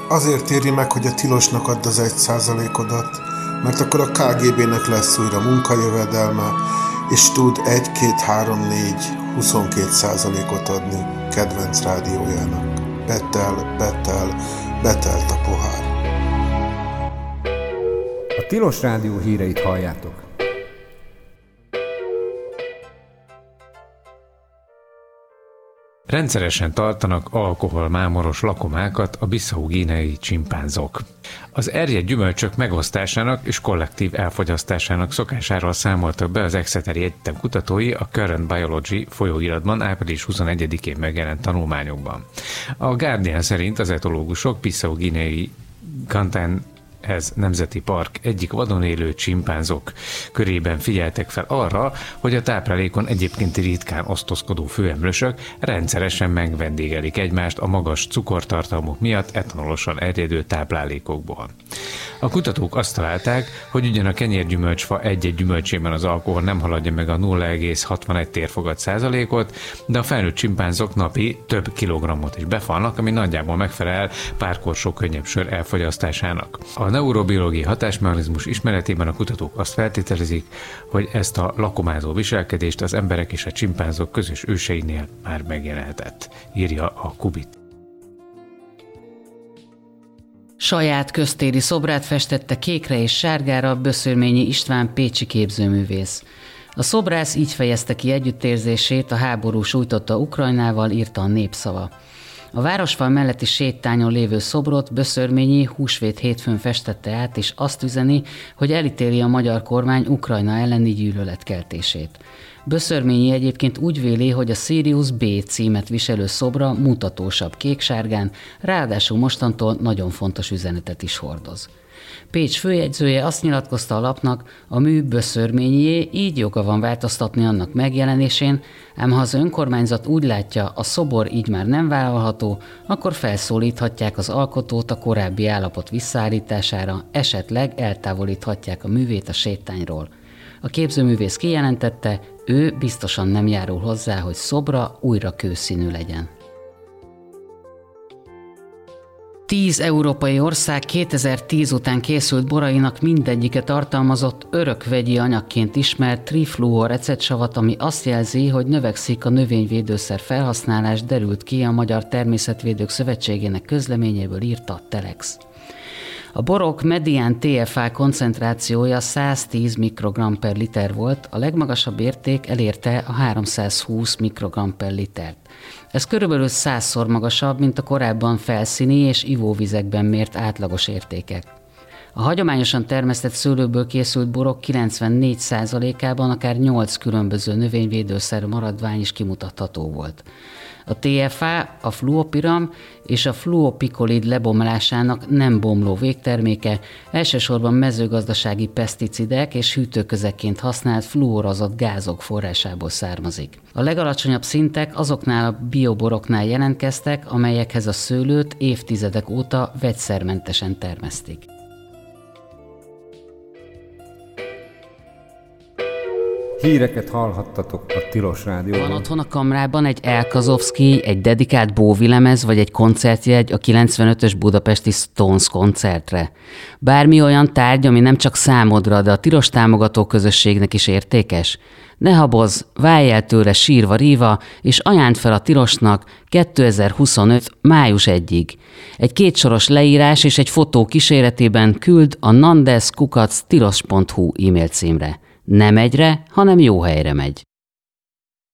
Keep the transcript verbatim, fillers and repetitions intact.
Azért éri meg, hogy a tilosnak add az egy százalékodat, mert akkor a ká gé bének lesz újra munkajövedelme, és tud egy, két, három, négy, huszonkét százalékot adni kedvenc rádiójának. Betel, betel, betelt a pohár. A Tilos Rádió híreit halljátok. Rendszeresen tartanak alkoholmámoros lakomákat a bissau-guineai csimpánzok. Az erjedt gyümölcsök megosztásának és kollektív elfogyasztásának szokásáról számoltak be az Exeteri Egyetem kutatói a Current Biology folyóiratban április huszonegyedikén megjelent tanulmányokban. A Guardian szerint az etológusok bissau-guineai Gantán ez nemzeti park egyik vadon élő csimpánzok körében figyeltek fel arra, hogy a táplálékon egyébként ritkán osztozkodó főemlősök rendszeresen megvendégelik egymást a magas cukortartalmuk miatt etanolosan erjedő táplálékokból. A kutatók azt találták, hogy ugyan a kenyérgyümölcsfa egy-egy gyümölcsében az alkohol nem haladja meg a nulla egész hatvanegy térfogat százalékot, de a felnőtt csimpánzok napi több kilogrammot is befalnak, ami nagyjából megfelel pár korsó könnyebb sör elfogyasztásának. A neurobiológiai hatásmechanizmus ismeretében a kutatók azt feltételezik, hogy ezt a lakomázó viselkedést az emberek és a csimpánzok közös őseinél már megjelenhetett, írja a Kubit. Saját köztéri szobrát festette kékre és sárgára Böszörményi István pécsi képzőművész. A szobrász így fejezte ki együttérzését a háború sújtotta Ukrajnával, írta a Népszava. A városfal melletti sétányon lévő szobrot Böszörményi húsvét hétfőn festette át, és azt üzeni, hogy elítéli a magyar kormány Ukrajna elleni gyűlöletkeltését. Böszörményi egyébként úgy véli, hogy a Sirius B címet viselő szobra mutatósabb kéksárgán, ráadásul mostantól nagyon fontos üzenetet is hordoz. Pécs főjegyzője azt nyilatkozta a lapnak, a mű Böszörményié, így joga van változtatni annak megjelenésén, ám ha az önkormányzat úgy látja, a szobor így már nem vállalható, akkor felszólíthatják az alkotót a korábbi állapot visszaállítására, esetleg eltávolíthatják a művét a sétányról. A képzőművész kijelentette, ő biztosan nem járul hozzá, hogy szobra újra kőszínű legyen. Tíz európai ország kétezer-tíz után készült borainak mindegyike tartalmazott örökvegyi anyagként ismert trifluor ecetsavat, ami azt jelzi, hogy növekszik a növényvédőszer felhasználás, derült ki a Magyar Természetvédők Szövetségének közleményéből, írta a Telex. A borok medián té ef á koncentrációja száztíz mikrogramm per liter volt, a legmagasabb érték elérte a háromszázhúsz mikrogramm per litert. Ez körülbelül százszor magasabb, mint a korábban felszíni és ivóvizekben mért átlagos értékek. A hagyományosan termesztett szőlőből készült borok kilencvennégy százalékában akár nyolc különböző növényvédőszer maradvány is kimutatható volt. A té ef á, a fluopiram és a fluopikolid lebomlásának nem bomló végterméke, elsősorban mezőgazdasági peszticidek és hűtőközekként használt fluorozott gázok forrásából származik. A legalacsonyabb szintek azoknál a bioboroknál jelentkeztek, amelyekhez a szőlőt évtizedek óta vegyszermentesen termesztik. Híreket hallhattatok a Tilos Rádióban. Van otthon a kamrában egy Elkazovszky, egy dedikált Bowie lemez vagy egy koncertjegy a kilencvenötös budapesti Stones koncertre. Bármi olyan tárgy, ami nem csak számodra, de a Tilos támogató közösségnek is értékes? Ne habozz, válj el tőle sírva-ríva, és ajánd fel a Tilosnak kétezer-huszonöt. május elsejéig. Egy kétsoros leírás és egy fotó kíséretében küld a nandes kukac tilos pont hu e-mail címre. Nem egyre, hanem jó helyre megy.